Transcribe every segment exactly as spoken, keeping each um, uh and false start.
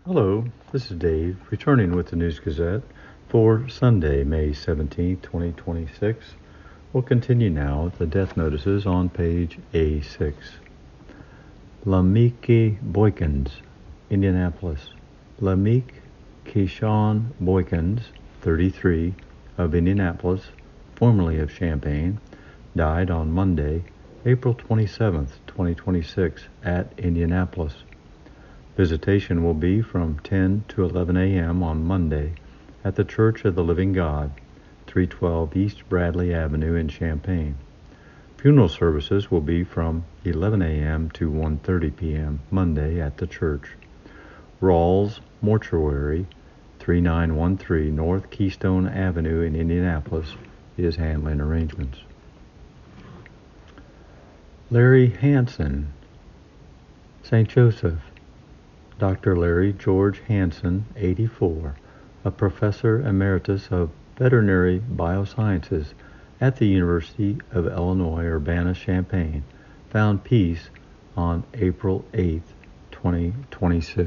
Hello, this is Dave, returning with the News Gazette for Sunday, May seventeenth, twenty twenty-six. We'll continue now with the death notices on page A six. Lamike Boykins, Indianapolis. Lamike Keyshawn Boykins, thirty-three, of Indianapolis, formerly of Champaign, died on Monday, April twenty-seventh, twenty twenty-six, at Indianapolis. Visitation will be from ten to eleven a.m. on Monday at the Church of the Living God, three twelve East Bradley Avenue in Champaign. Funeral services will be from eleven a.m. to one thirty p.m. Monday at the church. Rawls Mortuary, thirty-nine thirteen North Keystone Avenue in Indianapolis, is handling arrangements. Larry Hansen, Saint Joseph. Doctor Larry George Hansen, eighty-four, a professor emeritus of veterinary biosciences at the University of Illinois Urbana-Champaign, found peace on April eighth, twenty twenty-six.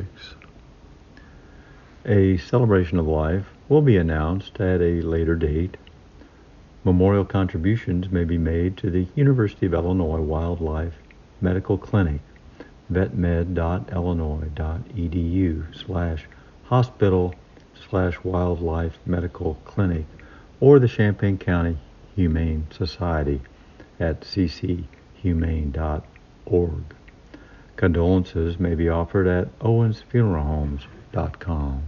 A celebration of life will be announced at a later date. Memorial contributions may be made to the University of Illinois Wildlife Medical Clinic, vetmed.illinois.edu slash hospital slash wildlife medical clinic, or the Champaign County Humane Society at c c humane dot org. Condolences may be offered at owens funeral homes dot com.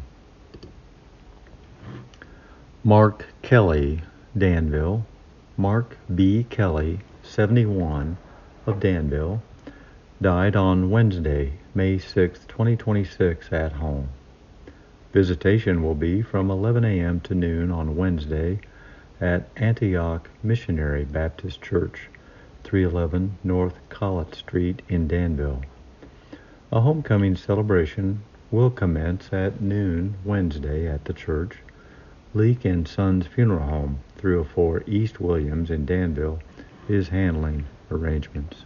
Mark Kelly, Danville. Mark B. Kelly, seventy-one, of Danville, died on Wednesday, May sixth, twenty twenty-six, at home. Visitation will be from eleven a.m. to noon on Wednesday at Antioch Missionary Baptist Church, three eleven North Collett Street in Danville. A homecoming celebration will commence at noon Wednesday at the church. Leake and Sons Funeral Home, three oh four East Williams in Danville, is handling arrangements.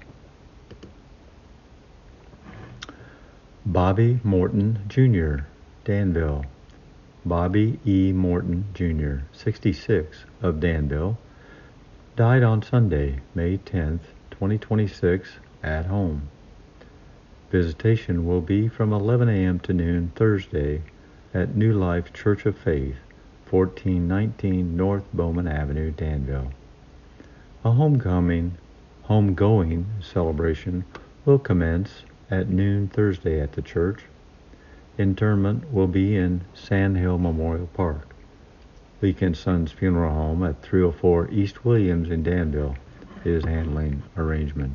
Bobby Morton, Junior, Danville. Bobby E. Morton, Junior, sixty-six, of Danville, died on Sunday, May tenth, twenty twenty-six, at home. Visitation will be from eleven a.m. to noon Thursday at New Life Church of Faith, fourteen nineteen North Bowman Avenue, Danville. A homecoming, homegoing celebration will commence at noon Thursday at the church. Interment will be in Sand Hill Memorial Park. Leake and Sons Funeral Home at three oh four East Williams in Danville is handling arrangements.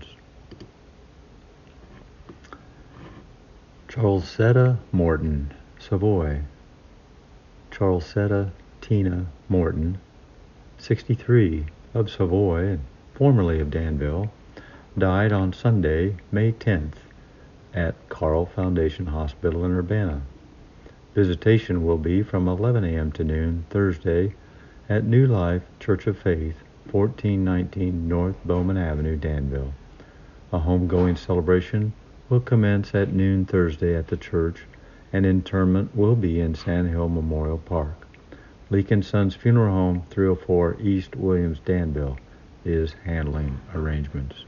Charlesetta Morton, Savoy. Charlesetta Tina Morton, sixty-three, of Savoy, formerly of Danville, died on Sunday, May tenth, at Carle Foundation Hospital in Urbana. Visitation will be from eleven a.m. to noon Thursday at New Life Church of Faith, fourteen nineteen North Bowman Avenue, Danville. A homegoing celebration will commence at noon Thursday at the church, and interment will be in Sand Hill Memorial Park. Leake and Sons Funeral Home, three oh four East Williams, Danville, is handling arrangements.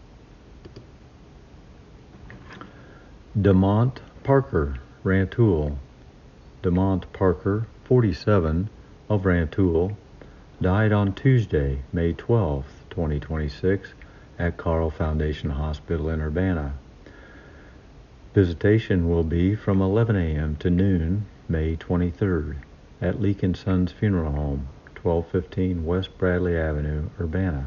DeMont Parker, Rantoul. DeMont Parker, forty-seven, of Rantoul, died on Tuesday, May twelfth, twenty twenty-six, at Carle Foundation Hospital in Urbana. Visitation will be from eleven a.m. to noon, May twenty-third, at Leake and Sons Funeral Home, twelve fifteen West Bradley Avenue, Urbana.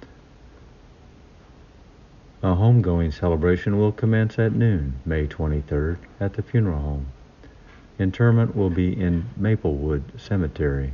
A homegoing celebration will commence at noon, May twenty-third, at the funeral home. Interment will be in Maplewood Cemetery.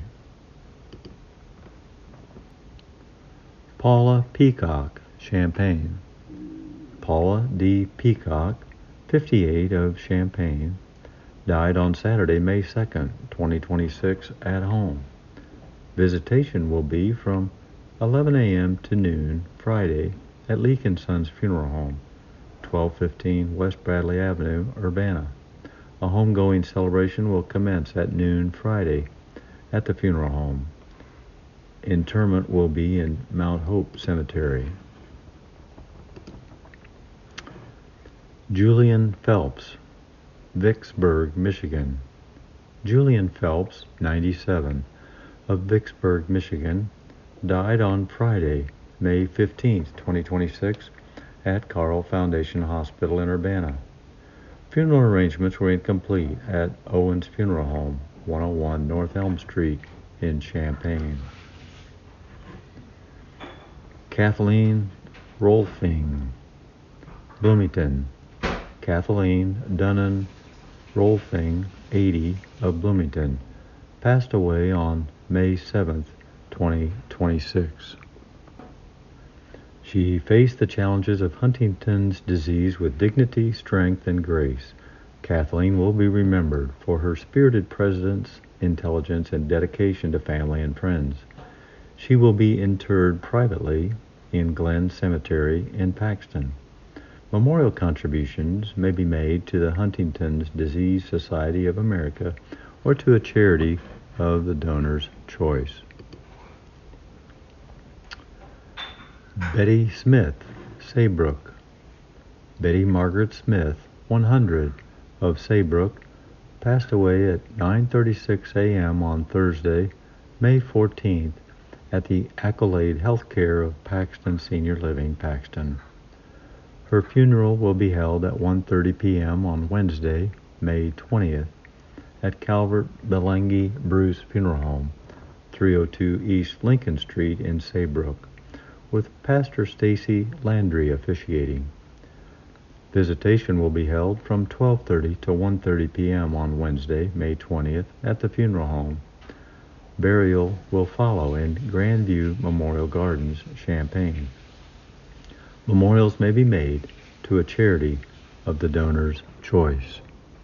Paula Peacock, Champaign. Paula D. Peacock, fifty-eight, of Champaign, died on Saturday, May second, twenty twenty-six, at home. Visitation will be from eleven a.m. to noon Friday at Leake and Sons Funeral Home, twelve fifteen West Bradley Avenue, Urbana. A homegoing celebration will commence at noon Friday at the funeral home. Interment will be in Mount Hope Cemetery. Julian Phelps, Vicksburg, Michigan. Julian Phelps, ninety-seven, of Vicksburg, Michigan, died on Friday, May fifteenth, twenty twenty-six, at Carle Foundation Hospital in Urbana. Funeral arrangements were incomplete at Owens Funeral Home, one oh one North Elm Street in Champaign. Kathleen Rolfing, Bloomington. Kathleen Dunnan Rolfing, eighty, of Bloomington, passed away on May seventh, twenty twenty-six. She faced the challenges of Huntington's disease with dignity, strength, and grace. Kathleen will be remembered for her spirited presence, intelligence, and dedication to family and friends. She will be interred privately in Glen Cemetery in Paxton. Memorial contributions may be made to the Huntington's Disease Society of America or to a charity of the donor's choice. Betty Smith, Saybrook. Betty Margaret Smith, one hundred, of Saybrook, passed away at nine thirty-six a.m. on Thursday, May fourteenth, at the Accolade Healthcare of Paxton Senior Living, Paxton. Her funeral will be held at one thirty p.m. on Wednesday, May twentieth, at Calvert Belengi Bruce Funeral Home, three oh two East Lincoln Street in Saybrook, with Pastor Stacy Landry officiating. Visitation will be held from twelve thirty to one thirty p.m. on Wednesday, May twentieth, at the funeral home. Burial will follow in Grandview Memorial Gardens, Champaign. Memorials may be made to a charity of the donor's choice.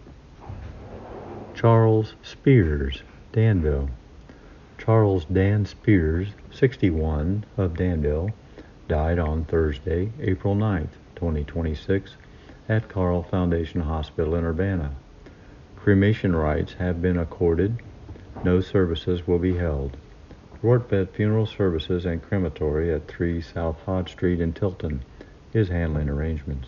Charles Spears, Danville. Charles Dan Spears, sixty-one, of Danville, died on Thursday, April ninth, twenty twenty-six, at Carle Foundation Hospital in Urbana. Cremation rights have been accorded. No services will be held. Rortvet Funeral Services and Crematory at three South Hodge Street in Tilton is handling arrangements.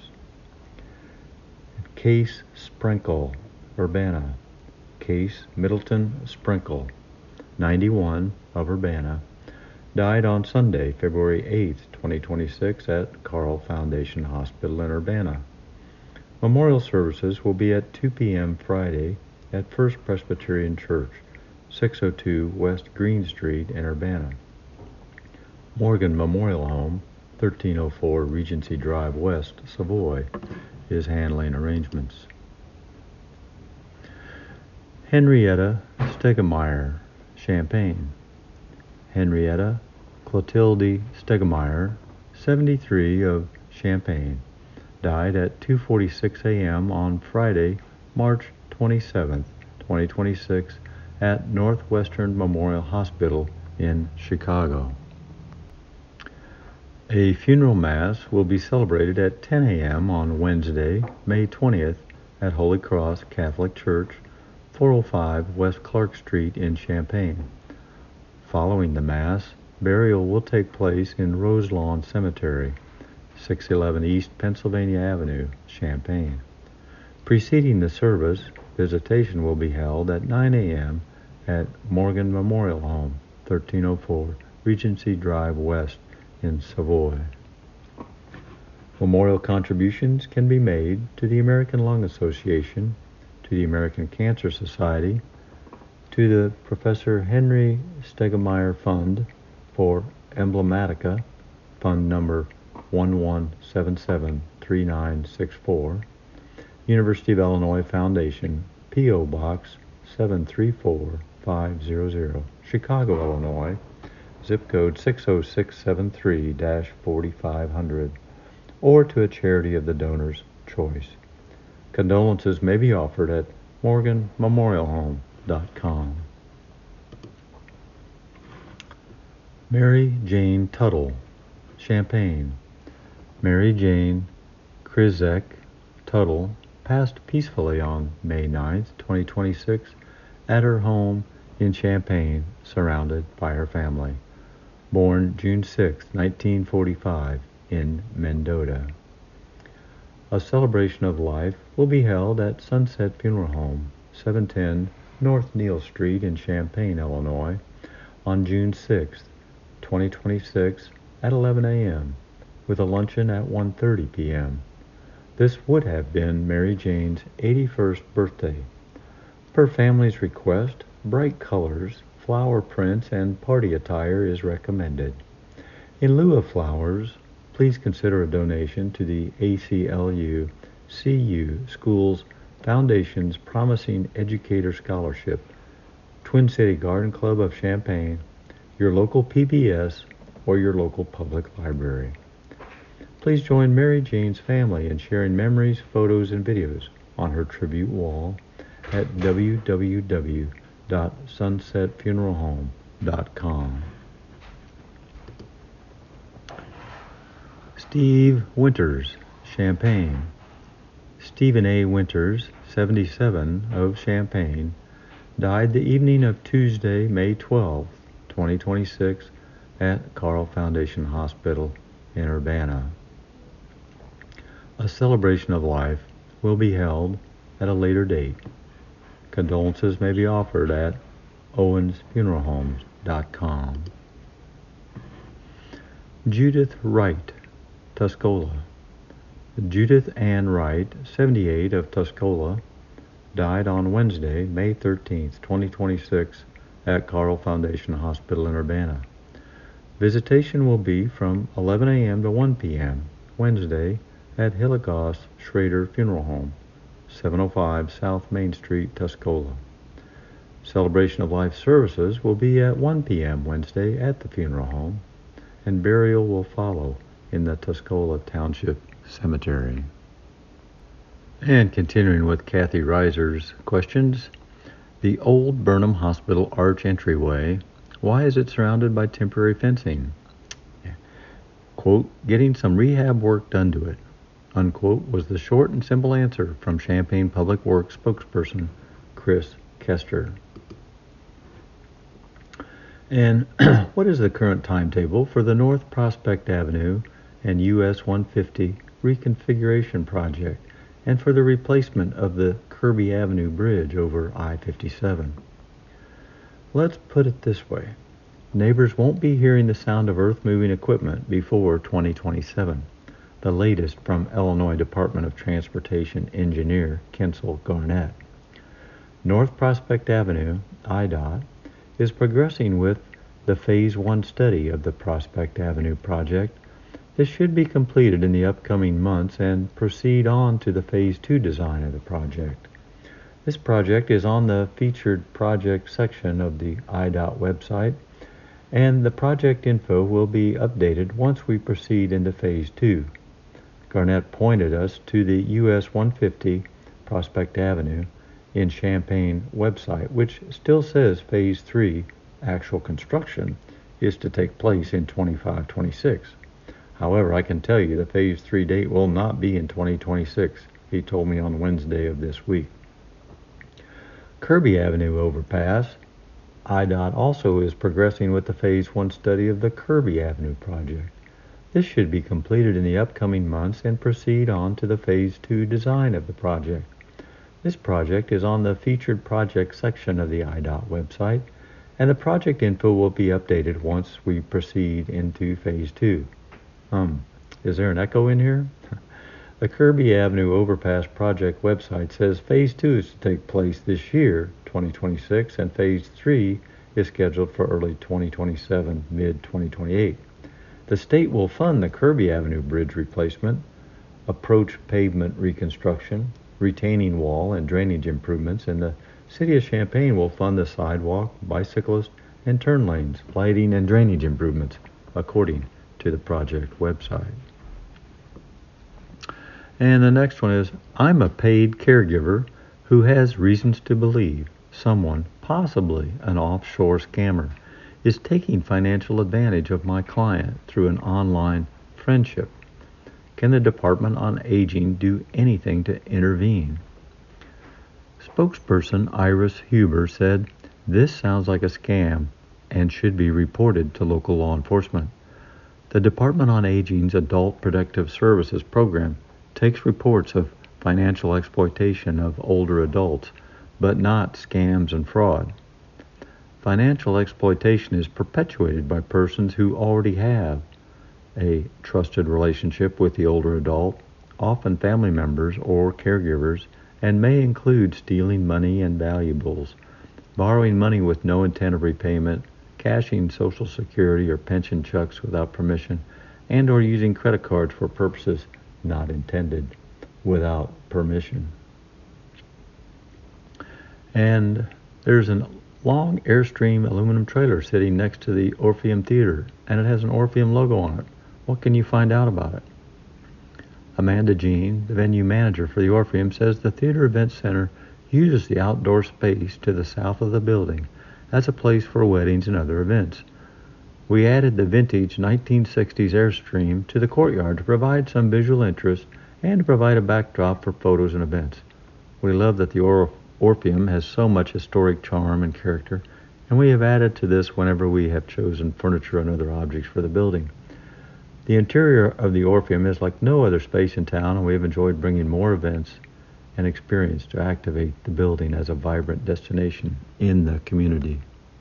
Case Sprinkle, Urbana. Case Middleton Sprinkle, ninety-one, of Urbana, died on Sunday, February eighth, twenty twenty-six, at Carle Foundation Hospital in Urbana. Memorial services will be at two p.m. Friday at First Presbyterian Church, six oh two West Green Street in Urbana. Morgan Memorial Home, thirteen oh four Regency Drive West, Savoy, is handling arrangements. Henrietta Stegemeyer, Champaign. Henrietta Clotilde Stegemeyer, seventy-three, of Champaign, died at two forty-six a.m. on Friday, March twenty-seventh, twenty twenty-six, at Northwestern Memorial Hospital in Chicago. A funeral mass will be celebrated at ten a.m. on Wednesday, May twentieth, at Holy Cross Catholic Church, four oh five West Clark Street in Champaign. Following the Mass, burial will take place in Roselawn Cemetery, six eleven East Pennsylvania Avenue, Champaign. Preceding the service, visitation will be held at nine a.m. at Morgan Memorial Home, thirteen oh four Regency Drive West in Savoy. Memorial contributions can be made to the American Lung Association, to the American Cancer Society, to the Professor Henry Stegemeyer Fund for Emblematica, Fund number one one seven seven three nine six four, University of Illinois Foundation, P O Box seven three four five hundred, Chicago, Illinois, zip code six oh six seven three dash forty-five hundred, or to a charity of the donor's choice. Condolences may be offered at morgan memorial home dot com. Mary Jane Tuttle, Champaign. Mary Jane Krizek Tuttle, passed peacefully on May ninth, twenty twenty-six, at her home in Champaign, surrounded by her family. Born June sixth, nineteen forty-five, in Mendota. A celebration of life will be held at Sunset Funeral Home, seven ten North Neal Street in Champaign, Illinois, on June sixth, twenty twenty-six, at eleven a.m., with a luncheon at one thirty p.m. This would have been Mary Jane's eighty-first birthday. Per family's request, bright colors, flower prints, and party attire is recommended. In lieu of flowers, please consider a donation to the A C L U C U Schools Foundation's Promising Educator Scholarship, Twin City Garden Club of Champaign, your local P B S, or your local public library. Please join Mary Jane's family in sharing memories, photos, and videos on her tribute wall at w w w dot sunset funeral home dot com. Steve Winters, Champaign. Stephen A. Winters, seventy-seven, of Champaign, died the evening of Tuesday, May twelfth, twenty twenty-six, at Carle Foundation Hospital in Urbana. A celebration of life will be held at a later date. Condolences may be offered at owens funeral homes dot com. Judith Wright, Tuscola. Judith Ann Wright, seventy-eight, of Tuscola, died on Wednesday, May thirteenth, twenty twenty-six, at Carle Foundation Hospital in Urbana. Visitation will be from eleven a.m. to one p.m. Wednesday at Hillegas Schrader Funeral Home, seven oh five South Main Street, Tuscola. Celebration of life services will be at one p.m. Wednesday at the funeral home, and burial will follow in the Tuscola Township Cemetery. And continuing with Kathy Reiser's questions, the old Burnham Hospital arch entryway, why is it surrounded by temporary fencing? Quote, getting some rehab work done to it, unquote, was the short and simple answer from Champaign Public Works spokesperson Chris Kester. And what is the current timetable for the North Prospect Avenue and U S one fifty reconfiguration project and for the replacement of the Kirby Avenue Bridge over I fifty-seven? Let's put it this way. Neighbors won't be hearing the sound of earth-moving equipment before twenty twenty-seven, the latest from Illinois Department of Transportation engineer Kensel Garnett. North Prospect Avenue, I D O T, is progressing with the Phase one study of the Prospect Avenue project. This should be completed in the upcoming months and proceed on to the Phase two design of the project. This project is on the featured project section of the I D O T website, and the project info will be updated once we proceed into Phase two. Garnett pointed us to the U S one fifty Prospect Avenue in Champaign website, which still says Phase three actual construction is to take place in twenty-five twenty-six. However, I can tell you the Phase three date will not be in twenty twenty-six, he told me on Wednesday of this week. Kirby Avenue overpass, I D O T also is progressing with the Phase one study of the Kirby Avenue project. This should be completed in the upcoming months and proceed on to the Phase two design of the project. This project is on the featured project section of the I D O T website, and the project info will be updated once we proceed into Phase two. Um, is there an echo in here? The Kirby Avenue Overpass project website says Phase two is to take place this year, twenty twenty-six, and Phase three is scheduled for early twenty twenty-seven, mid twenty twenty-eight. The state will fund the Kirby Avenue bridge replacement, approach pavement reconstruction, retaining wall and drainage improvements, and the City of Champaign will fund the sidewalk, bicyclist, and turn lanes, lighting, and drainage improvements, according to the project website. And the next one is, I'm a paid caregiver who has reasons to believe someone, possibly an offshore scammer, is taking financial advantage of my client through an online friendship. Can the Department on Aging do anything to intervene? Spokesperson Iris Huber said, "This sounds like a scam and should be reported to local law enforcement." The Department on Aging's Adult Protective Services program takes reports of financial exploitation of older adults, but not scams and fraud. Financial exploitation is perpetuated by persons who already have a trusted relationship with the older adult, often family members or caregivers, and may include stealing money and valuables, borrowing money with no intent of repayment, cashing Social Security or pension checks without permission, and or using credit cards for purposes not intended without permission. And there's a long Airstream aluminum trailer sitting next to the Orpheum Theater, and it has an Orpheum logo on it. What can you find out about it? Amanda Jean, the venue manager for the Orpheum, says the Theater Event Center uses the outdoor space to the south of the building as a place for weddings and other events. We added the vintage nineteen sixties Airstream to the courtyard to provide some visual interest and to provide a backdrop for photos and events. We love that the or- Orpheum has so much historic charm and character, and we have added to this whenever we have chosen furniture and other objects for the building. The interior of the Orpheum is like no other space in town, and we have enjoyed bringing more events and experience to activate the building as a vibrant destination in the community.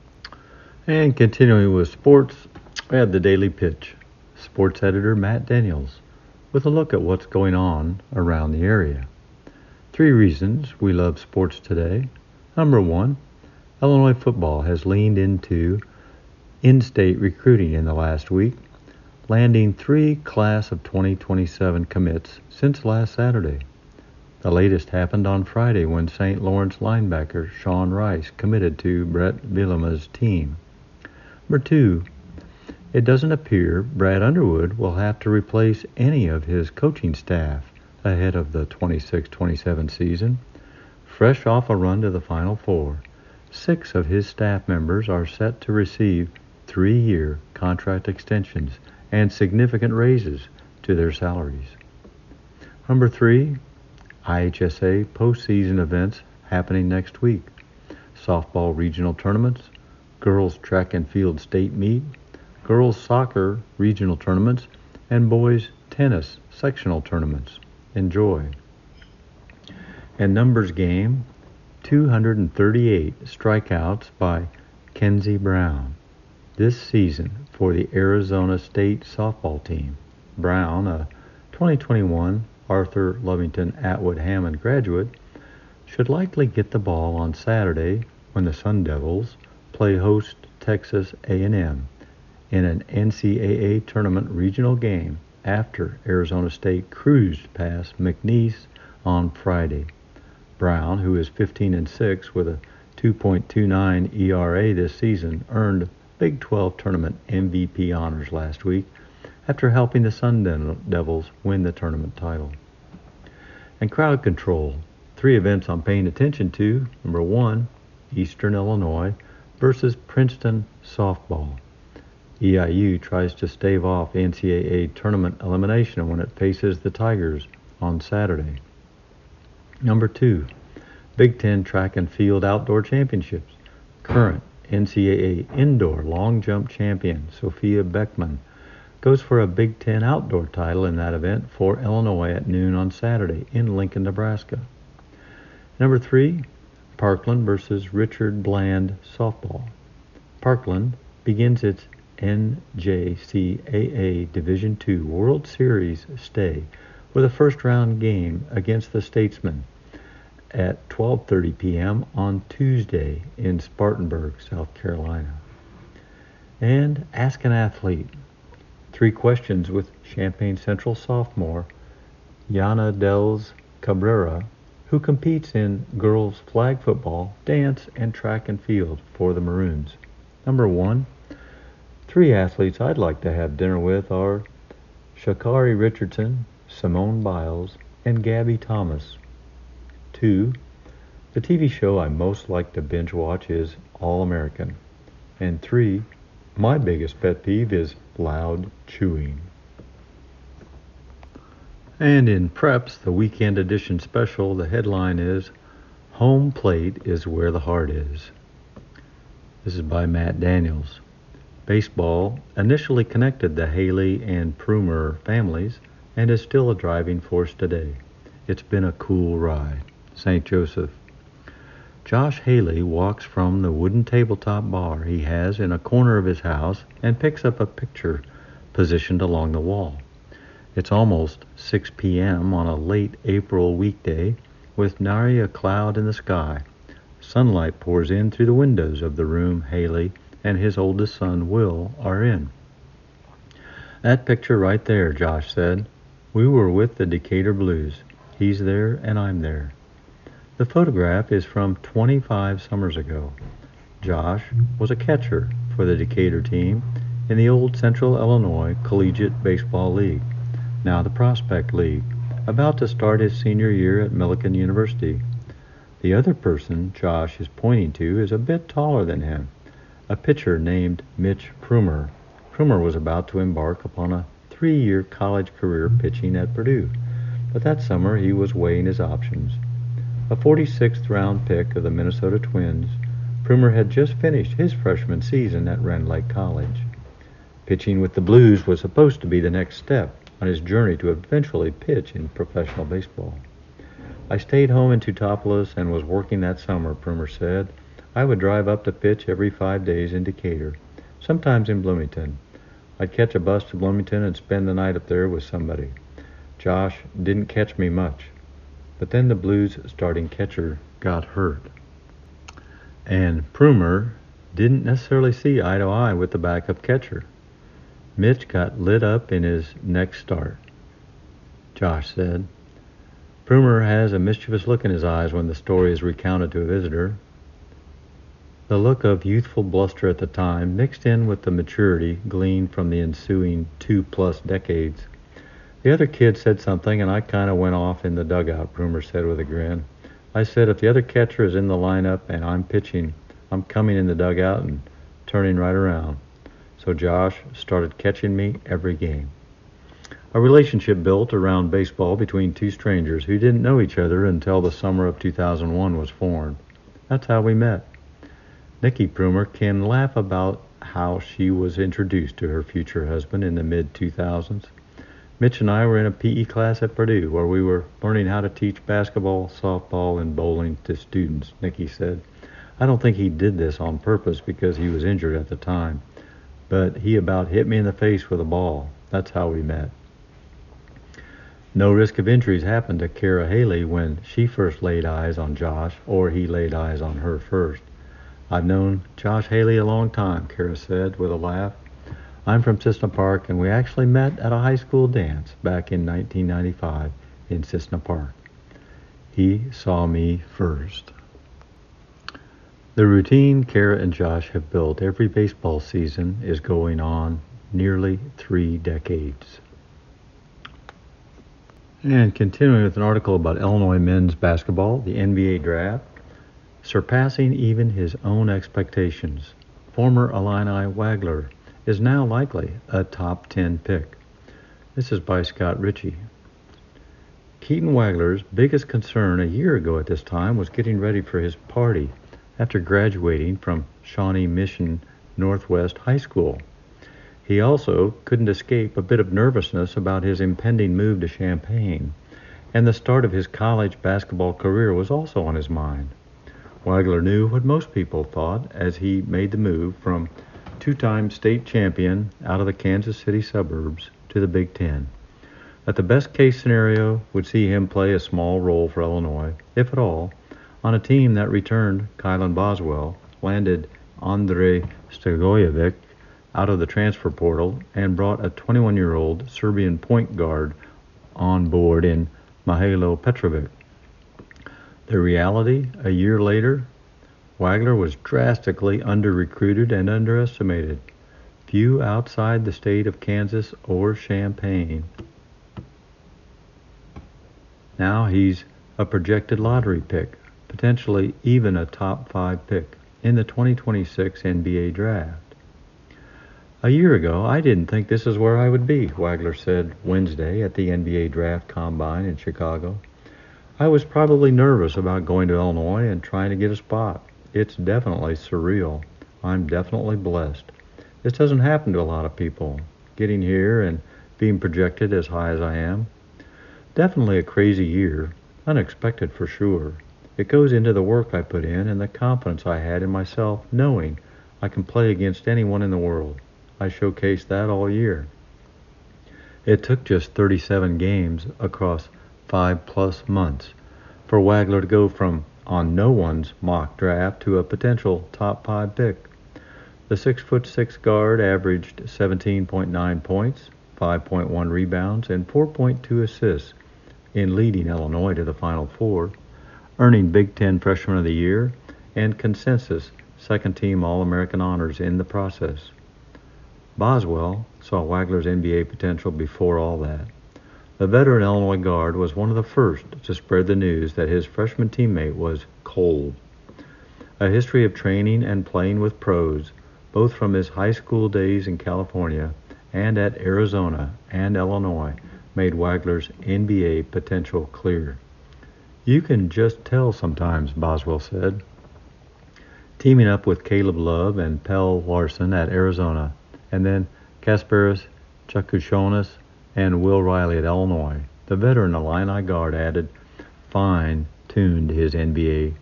And continuing with sports, we have the Daily Pitch. Sports editor Matt Daniels with a look at what's going on around the area. Three reasons we love sports today. Number one, Illinois football has leaned into in-state recruiting in the last week, landing three class of twenty twenty-seven commits since last Saturday. The latest happened on Friday when Saint Lawrence linebacker Sean Rice committed to Brett Bielema's team. Number two, it doesn't appear Brad Underwood will have to replace any of his coaching staff ahead of the twenty-six twenty-seven season. Fresh off a run to the Final Four, six of his staff members are set to receive three-year contract extensions and significant raises to their salaries. Number three, I H S A postseason events happening next week. Softball regional tournaments, girls track and field state meet, girls soccer regional tournaments, and boys tennis sectional tournaments. Enjoy. And numbers game, two hundred thirty-eight strikeouts by Kenzie Brown this season for the Arizona State softball team. Brown, a twenty twenty-one Arthur Lovington Atwood Hammond graduate, should likely get the ball on Saturday when the Sun Devils play host Texas A and M in an N C double A tournament regional game after Arizona State cruised past McNeese on Friday. Brown, who is fifteen and six with a two point two nine E R A this season, earned Big twelve tournament M V P honors last week after helping the Sun Devils win the tournament title. And crowd control. Three events I'm paying attention to. Number one, Eastern Illinois versus Princeton softball. E I U tries to stave off N C double A tournament elimination when it faces the Tigers on Saturday. Number two, Big Ten track and field outdoor championships. Current N C double A indoor long jump champion Sophia Beckman goes for a Big Ten outdoor title in that event for Illinois at noon on Saturday in Lincoln, Nebraska. Number three, Parkland versus Richard Bland softball. Parkland begins its N J C A A Division two World Series stay with a first-round game against the Statesmen at twelve thirty p.m. on Tuesday in Spartanburg, South Carolina. And Ask an Athlete. Three questions with Champaign Central sophomore Yana Dels Cabrera, who competes in girls flag football, dance, and track and field for the Maroons. Number one, three athletes I'd like to have dinner with are Sha'Carri Richardson, Simone Biles, and Gabby Thomas. Two, the T V show I most like to binge watch is All American. And three, my biggest pet peeve is loud chewing. And in Preps, the weekend edition special, the headline is Home Plate is Where the Heart Is. This is by Matt Daniels. Baseball initially connected the Haley and Prumer families and is still a driving force today. It's been a cool ride. Saint Joseph. Josh Haley walks from the wooden tabletop bar he has in a corner of his house and picks up a picture positioned along the wall. It's almost six p.m. on a late April weekday with nary a cloud in the sky. Sunlight pours in through the windows of the room Haley and his oldest son, Will, are in. That picture right there, Josh said. We were with the Decatur Blues. He's there and I'm there. The photograph is from twenty-five summers ago. Josh was a catcher for the Decatur team in the old Central Illinois Collegiate Baseball League, now the Prospect League, about to start his senior year at Millikan University. The other person Josh is pointing to is a bit taller than him, a pitcher named Mitch Prumer. Prumer was about to embark upon a three-year college career pitching at Purdue, but that summer he was weighing his options. A forty-sixth round pick of the Minnesota Twins, Prumer had just finished his freshman season at Rend Lake College. Pitching with the Blues was supposed to be the next step on his journey to eventually pitch in professional baseball. I stayed home in Teutopolis and was working that summer, Prumer said. I would drive up to pitch every five days in Decatur, sometimes in Bloomington. I'd catch a bus to Bloomington and spend the night up there with somebody. Josh didn't catch me much, but then the Blues' starting catcher got hurt. And Prumer didn't necessarily see eye to eye with the backup catcher. Mitch got lit up in his next start, Josh said. Prumer has a mischievous look in his eyes when the story is recounted to a visitor. The look of youthful bluster at the time mixed in with the maturity gleaned from the ensuing two-plus decades. The other kid said something, and I kind of went off in the dugout, Prumer said with a grin. I said, if the other catcher is in the lineup and I'm pitching, I'm coming in the dugout and turning right around. So Josh started catching me every game. A relationship built around baseball between two strangers who didn't know each other until the summer of two thousand one was formed. That's how we met. Nikki Prumer can laugh about how she was introduced to her future husband in the mid two thousands. Mitch and I were in a P E class at Purdue where we were learning how to teach basketball, softball, and bowling to students, Nikki said. I don't think he did this on purpose because he was injured at the time, but he about hit me in the face with a ball. That's how we met. No risk of injuries happened to Kara Haley when she first laid eyes on Josh, or he laid eyes on her first. I've known Josh Haley a long time, Kara said with a laugh. I'm from Cissna Park, and we actually met at a high school dance back in nineteen ninety-five in Cissna Park. He saw me first. The routine Kara and Josh have built every baseball season is going on nearly three decades. And continuing with an article about Illinois men's basketball, the N B A draft, surpassing even his own expectations. Former Illini Wagler is now likely a top ten pick. This is by Scott Ritchie. Keaton Wagler's biggest concern a year ago at this time was getting ready for his party after graduating from Shawnee Mission Northwest High School. He also couldn't escape a bit of nervousness about his impending move to Champaign, and the start of his college basketball career was also on his mind. Wagler knew what most people thought as he made the move from two-time state champion out of the Kansas City suburbs to the Big Ten, that the best-case scenario would see him play a small role for Illinois, if at all, on a team that returned Kylan Boswell, landed Andre Stojakovic out of the transfer portal, and brought a twenty-one-year-old Serbian point guard on board in Mihajlo Petrovic. The reality, a year later, Wagler was drastically under-recruited and underestimated. Few outside the state of Kansas or Champaign. Now he's a projected lottery pick, potentially even a top five pick in the twenty twenty-six N B A draft. A year ago, I didn't think this is where I would be, Wagler said Wednesday at the N B A Draft Combine in Chicago. I was probably nervous about going to Illinois and trying to get a spot. It's definitely surreal. I'm definitely blessed. This doesn't happen to a lot of people, getting here and being projected as high as I am. Definitely a crazy year, unexpected for sure. It goes into the work I put in and the confidence I had in myself, knowing I can play against anyone in the world. I showcased that all year. It took just thirty-seven games across five plus months for Wagler to go from on no one's mock draft to a potential top five pick. The six foot six guard averaged seventeen point nine points, five point one rebounds, and four point two assists in leading Illinois to the Final Four, earning Big Ten Freshman of the Year and consensus second team All-American honors in the process. Boswell saw Wagler's N B A potential before all that. The veteran Illinois guard was one of the first to spread the news that his freshman teammate was cold. A history of training and playing with pros, both from his high school days in California and at Arizona and Illinois, made Wagler's N B A potential clear. You can just tell sometimes, Boswell said. Teaming up with Caleb Love and Pelle Larsson at Arizona, and then Kasparas Tsakoussionis and Will Riley at Illinois, the veteran Illini guard added fine-tuned his N B A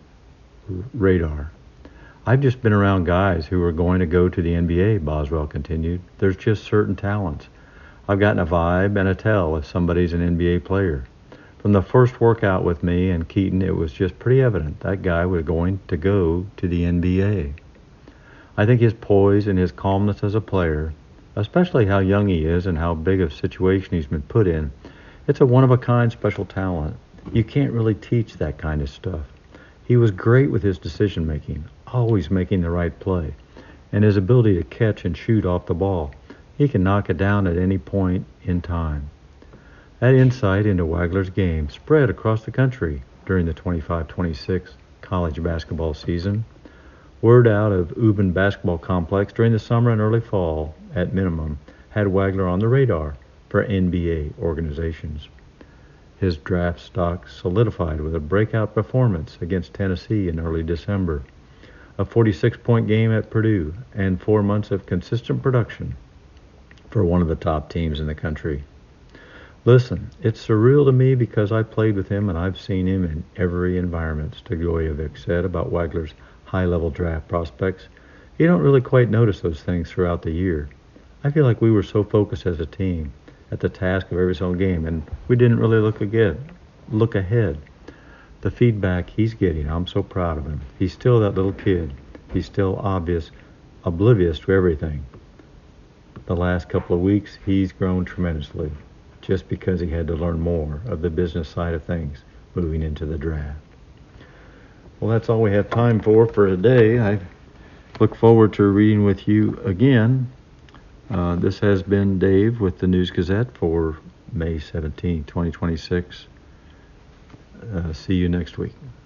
radar. I've just been around guys who are going to go to the N B A, Boswell continued. There's just certain talents. I've gotten a vibe and a tell if somebody's an N B A player. From the first workout with me and Keaton, it was just pretty evident that guy was going to go to the N B A. I think his poise and his calmness as a player, especially how young he is and how big a situation he's been put in, it's a one-of-a-kind special talent. You can't really teach that kind of stuff. He was great with his decision-making, always making the right play, and his ability to catch and shoot off the ball. He can knock it down at any point in time. That insight into Wagler's game spread across the country during the twenty-five twenty-six college basketball season. Word out of Ubin Basketball Complex during the summer and early fall, at minimum, had Wagler on the radar for N B A organizations. His draft stock solidified with a breakout performance against Tennessee in early December, a forty-six point game at Purdue, and four months of consistent production for one of the top teams in the country. Listen, it's surreal to me because I played with him and I've seen him in every environment, Stojakovic said about Wagler's high-level draft prospects. You don't really quite notice those things throughout the year. I feel like we were so focused as a team at the task of every single game, and we didn't really look ahead. Look ahead. The feedback he's getting, I'm so proud of him. He's still that little kid. He's still obvious, oblivious to everything. The last couple of weeks, he's grown tremendously, just because he had to learn more of the business side of things moving into the draft. Well, that's all we have time for for today. I look forward to reading with you again. Uh, this has been Dave with the News Gazette for May seventeenth, twenty twenty-six. Uh, see you next week.